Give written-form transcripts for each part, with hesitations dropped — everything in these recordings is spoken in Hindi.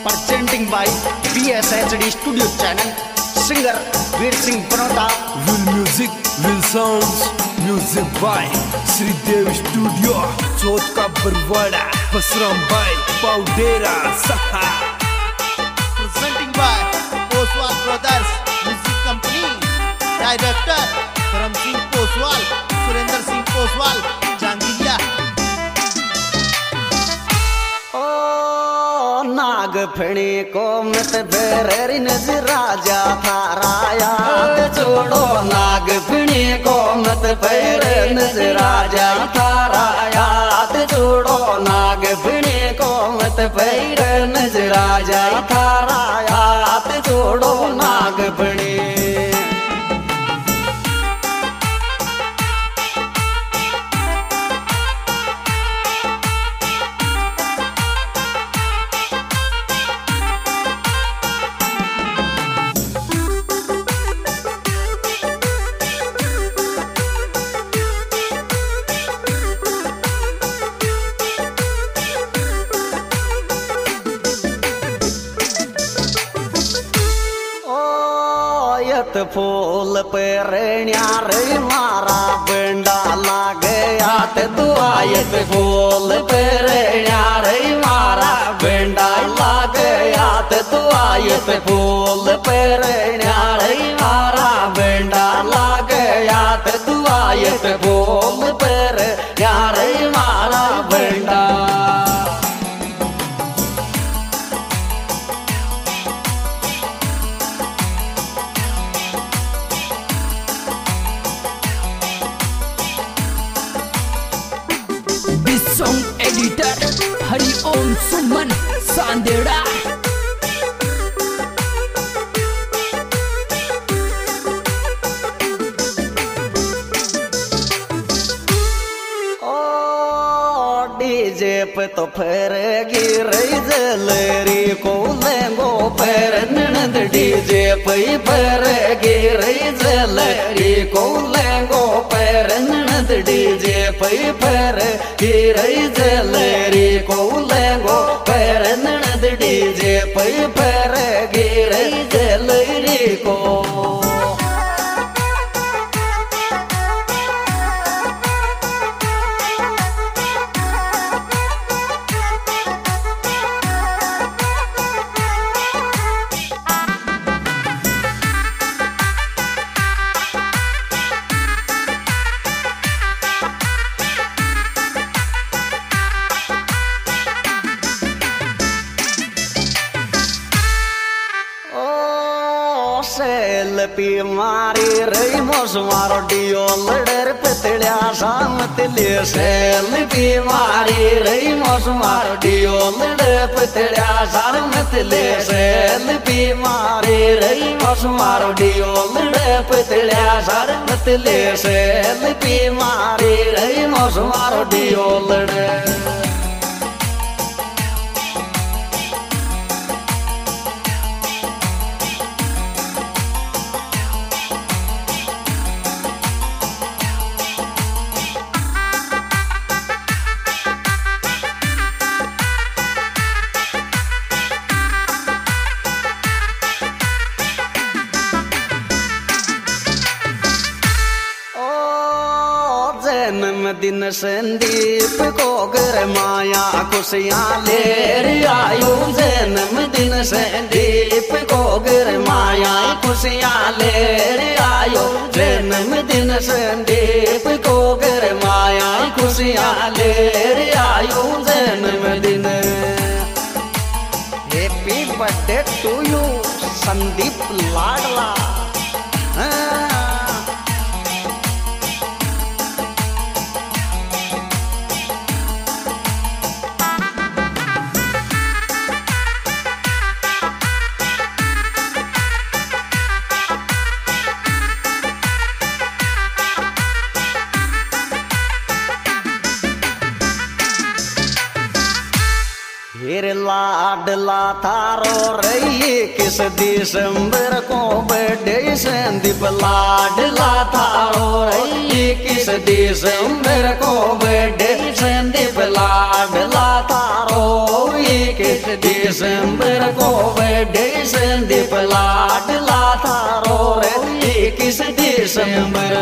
presenting by BSHD Studio Channel. Singer Veer Singh Panota. Will music, will sounds, music by Sridev Studio. Chot ka Barwada, Pasram by Paudera Saha. Presenting by Oswal Brothers Music Company. Director Karam Singh Oswal, Surender Singh Oswal, Jangiya. नाग फणी को मत बेरे नजराजा थाराया छोड़ो नाग फणी को मत बेरे नजराजा थाराया छोड़ो नाग फणी को मत बेरे नजराजा थाराया छोड़ो नाग फणी फूल पेरण्या रे मारा बेंडा लागे आत दुआयत फूल पेरण्या रे मारा बेंडा लागे आत दुआयत फूल पेरण्या रे मारा बेंडा लागे आत दुआयत फूल पेरण्या रे मारा बेंडा Song editor Hari Om Suman Sandera. DJ पे तो फेरेगी रही जलेरी को लेंगो पैर ननद डीजे पे फेरेगी रही जलेरी को लेंगो पैर ननद डीजे पे फेरेगी रही जलेरी को लेंगो पैर ननद डीजे पे फेरेगी रही जलेरी को सेल्फी मारी रही मोस मारो डियो लड़र पतड़िया सामत ले सेल्फी मारी रही मोस मारो डियो लड़र पतड़िया सामत ले सेल्फी मारी रही मोस मारो डियो लड़र पतड़िया सामत ले सेल्फी मारी रही मोस मारो डियो लड़र जन्मदिन संदीप को घर माया खुशियाँ ले आयो जन्मदिन संदीप को घर माया खुशियाँ ले आयो जन्मदिन संदीप को घर माया खुशियाँ ले आयो जन्मदिन happy birthday to you Sandeep लाडला फिर लाडला थारो रही किस दिसंबर को बर्थडे संदीप लाडला थारो रही किस दिसंबर को बर्थडे संदीप लाडला थारो 21 दिसंबर को बर्थडे संदीप लाडला थारो रे 21 दिसंबर।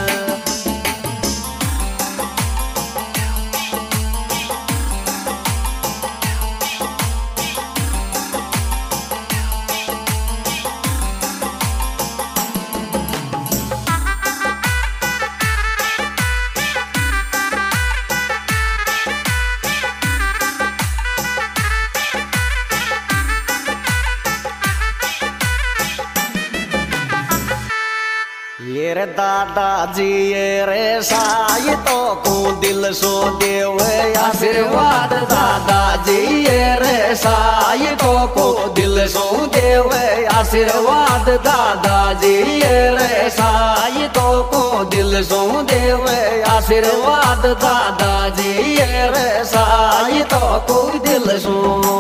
ये रे दादाजी ये रे साई तो को दिल सो देव आशीर्वाद दादाजी ये रे साई तो को दिल सो देव आशीर्वाद दादाजी ये रे साई तो को दिल सो देव आशीर्वाद दादाजी ये रे साई तो को दिल सो।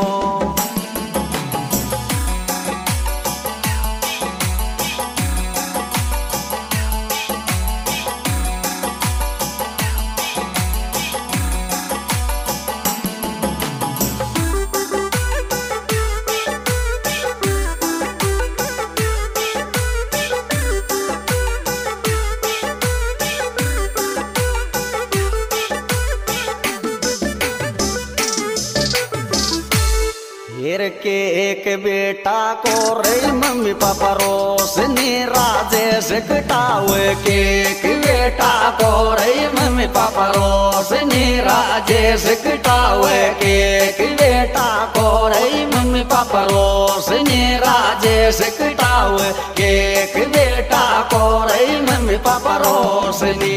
के एक बेटा को रे मम्मी पापा रोशनी राजेश कटावे के एक बेटा को रे मम्मी पापा रोशनी राजेश कटावे के एक बेटा को रे मम्मी पापा रोशनी राजेश कटावे के एक बेटा को रे मम्मी पापा रोशनी।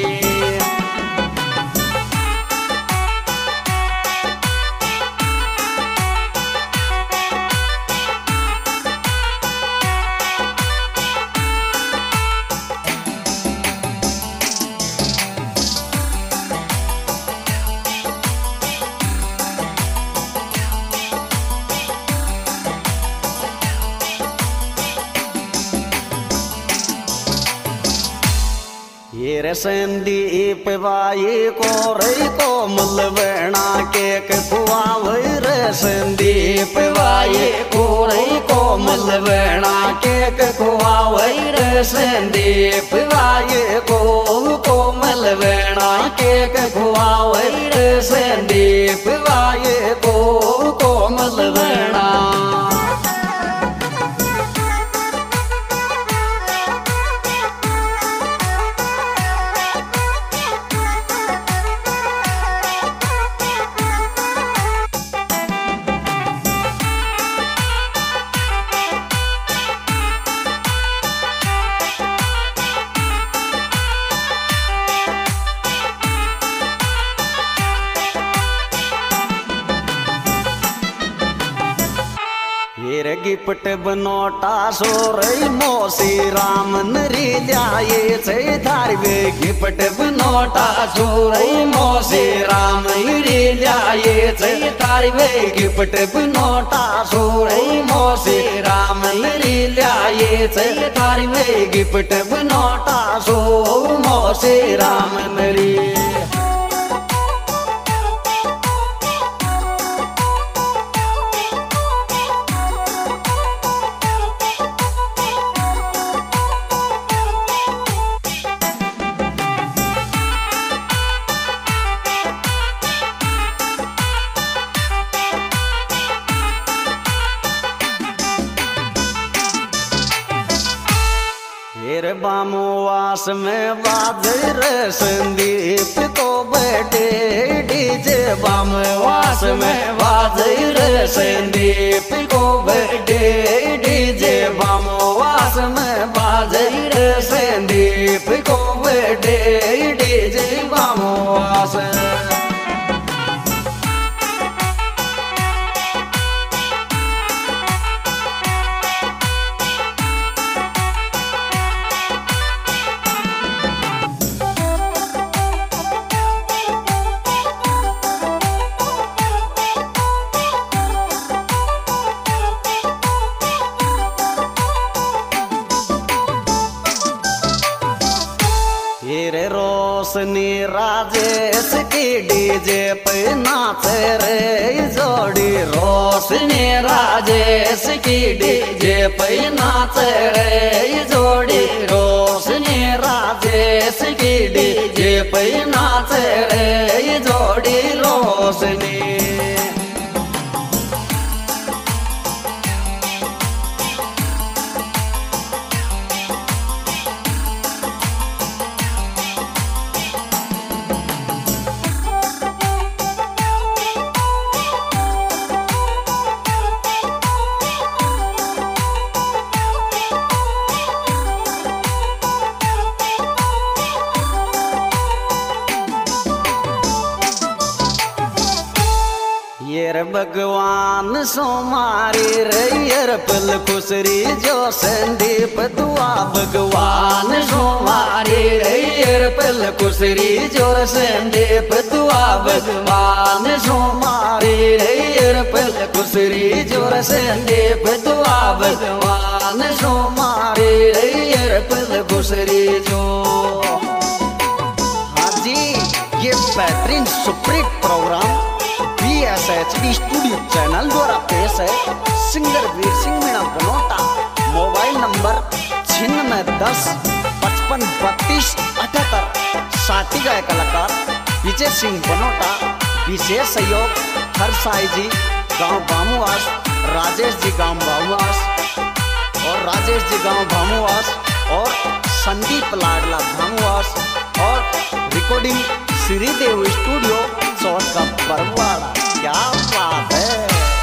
ये संदीप बाई को रे को मलवेणा केक खुआवे रे संदीप बाई को रे को मलवेणा केक खुआवे रे संदीप बाई को मलवेणा केक खुआवे रे संदीप बाई को मलवेणा। गिफ्ट बनोटा सोरई मोसी राम नरी जाए से थारवे गिफ्ट बनोटा सोरई मोसी राम नरी जाए से थारवे गिफ्ट बनोटा सोरई मोसी राम नरी जाए से थारवे गिफ्ट बनोटा सो मोसी राम नरी। बामोवास में बाजर संदीप को बैठे डीजे बामोवास में बाजर संदीप को बैठे डीजे बामोवास में बाजर संदीप को बैठे डीजे बामोवास। रोशनी राजेश की डीजे पे नाच रे जोड़ी रोशनी राजेश की डीजे पे नाच रे जोड़ी रोशनी राजेश की डीजे पे नाच रे जोड़ी रोशनी। येर भगवान सोमारी रे येर पल खुसरी जो संदीप दुआ भगवान सोमारी रे येर पल खुसरी जो संदीप दुआ भगवान सोमारी रे येर पल खुसरी जो संदीप दुआ भगवान सोमारी रे येर पल खुसरी जो। हाँ जी, ये बेहतरीन superhit program BSHD studio channel द्वारा पेश है। Singer Veer Singh Meena Banota, mobile number 9610 55 32 78। साथी गाय कलाकार विजय सिंह बनोटा। विशेष सहयोग हरसाई जी गांव भामुवास, राजेश जी गांव भामुवास और राजेश जी गांव भामुवास और संदीप लाडला भामुवास और रिकॉर्डिंग श्रीदेव स्टूडियो चौथ का बरवाड़ा। क्या बात है।